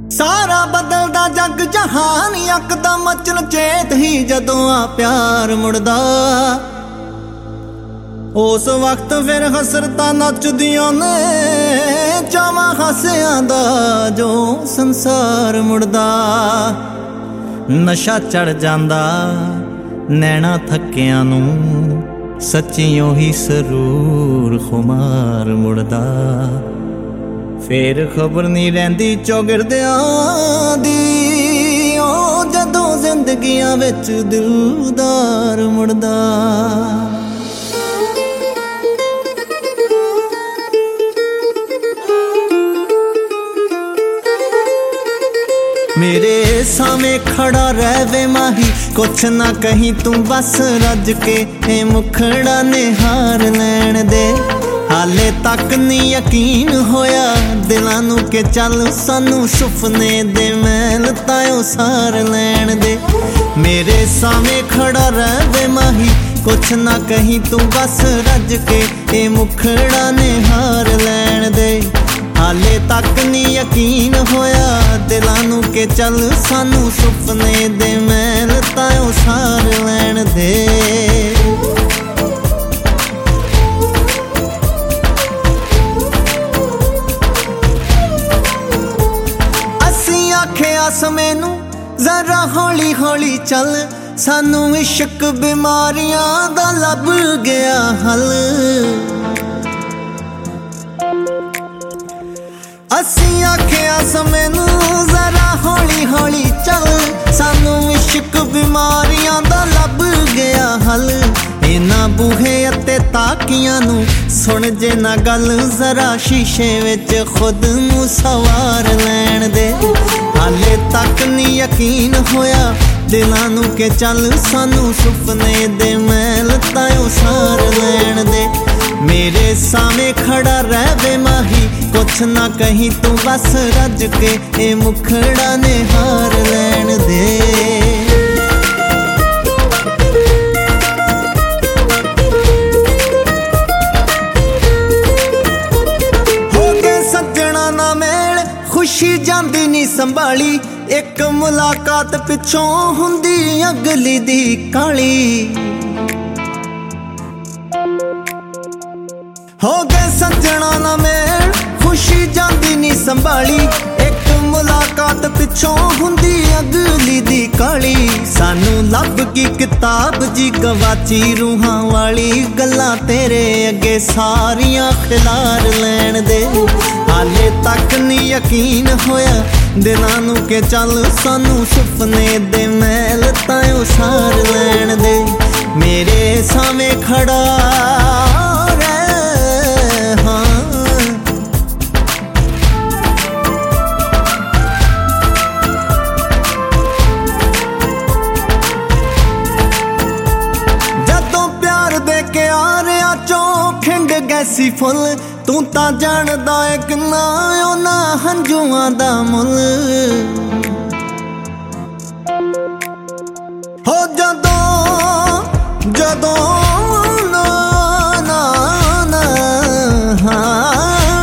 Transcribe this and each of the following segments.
सारा बदलदा जग जहान यकदम मचन चेत ही जदों आ प्यार मुड़दा। उस वक्त फिर हसरतां नचदियां ने चावां हासियां दा जो संसार मुड़दा। नशा चढ़ जांदा नैना थक्कियां नूं सच्ची ओही सरूर खुमार मुड़दा। फिर खबर नहीं रहिंदी चौगिरदियां दी ओ जदों जिंदगियां विच दिलदार मुड़दा। मेरे सामे खड़ा रहवे माही कुछ ना कहीं तू बस रज के मुखड़ा निहार लैण दे। हाले तक नहीं यकीन होया दिलां नूं के चल सानू सुपने दे मैल तायों सार लैण दे। मेरे सामे खड़ा रहवे माही कुछ ना कहीं तू बस रज के मुखड़ा निहार लैण दे। हाले तक नहीं यकीन होया दिलां नूं के चल सानू सुपने दे मैल तायों सार लैण दे। असीं आखिया समय नूं जरा हौली हौली चल सानू इश्क बीमारियां दा लब गया हल। असीं आखिया समय नूं जरा हौली हौली चल सानू इश्क बीमारियां दा लब गया हल। इन्हां बूहे अते ताकियां नूं सुण जे ना गल जरा शीशे विच खुद नूं सवार लैण दे। हाले तक नहीं यकीन होया दिलां नूं के चल सानू सुपने दे मैल तायों सार लैण दे। मेरे सामे खड़ा रहवे माही कुछ ना कहीं तू बस रज के मुखड़ा निहार लैण दे। हो गए सज्जणा ना मेल खुशी जांदी नी संभाली एक मुलाकात पिछों हुंदी अगली दी काली। हो गए सज्जणा ना मेल खुशी जांदी नी संभाली एक मुलाकात पिछों हुंदी अगली दी काली। सानू लब की किताब जी गवाची रूहां वाली गल्लां तेरे अगे सारियां खिलार लैण दे। हाले तक नहीं यकीन होया दिलां नूं के चल सानू सुपने दे मैल तायों सार लैण दे। मेरे सामे खड़ा गैसी फुल तू तां जानदा है किन्ना उन्हां हंझुआं दा मुल। हो जदों जदों ना ना ना हाँ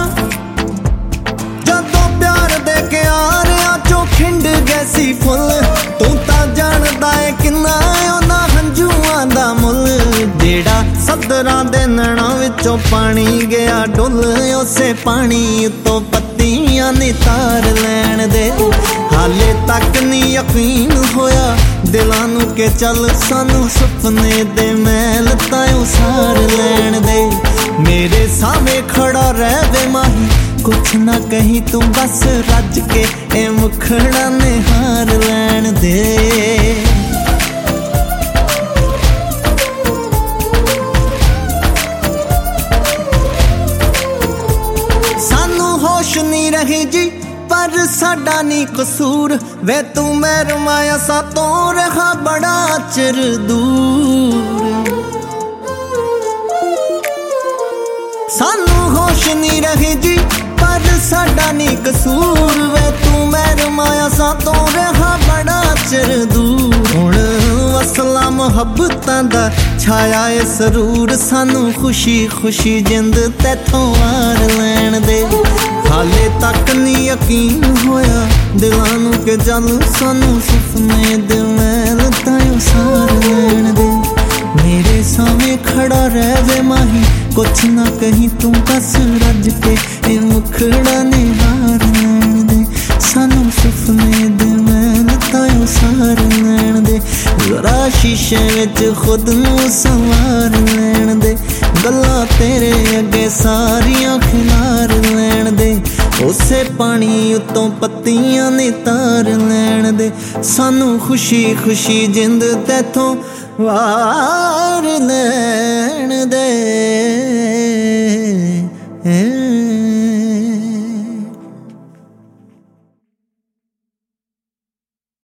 जदों प्यार दे के आरियां चों खिंड गैसी फुल तू तां जानदा है किन्ना उन्हां हंझुआं दा मुल। जेड़ा सदरां दे नैणां विचों पानी गया डुल उसे पानी तो पत्तियां नितार लैण दे। हाले तक नहीं यकीन होया दिलां नूं के चल सानू सुपने दे मैल तायों सार लैण दे। मेरे सामे खड़ा रहवे माही कुछ ना कहीं तू बस रज के मुखड़ा निहार लैण दे। नहीं रही जी पर साडा नहीं कसूर वे तू मेहरमाया सातों रहा बड़ा चिर दूर। सानू होश नहीं रही जी पर साडा नहीं कसूर वे तू मेहरमाया सातों रहा बड़ा चिर दूर। हुण असला मुहब्बतां दा छाया ए सरूर सानू खुशी खुशी जिंद तैथों वार लैण दे। हाले तक नहीं यकीन होया दिलां नूं के जल सानू सुपने दे मैल तां सार लैण दे। मेरे सामने खड़ा रह वे माही कुछ ना कहीं तू बस रज के ए मुखड़ा ने हार लैण दे। सानू सुपने दे मैल तां सार लैण दे। जरा शीशे विच खुद नूं संवार लैण दे। गल्लां तेरे अगे सारियां खिलार लैण दे। उसे पानी उत्तों पत्तियां ने तार लैण दे। सानू खुशी खुशी जिंद तैथों वार लैण दे।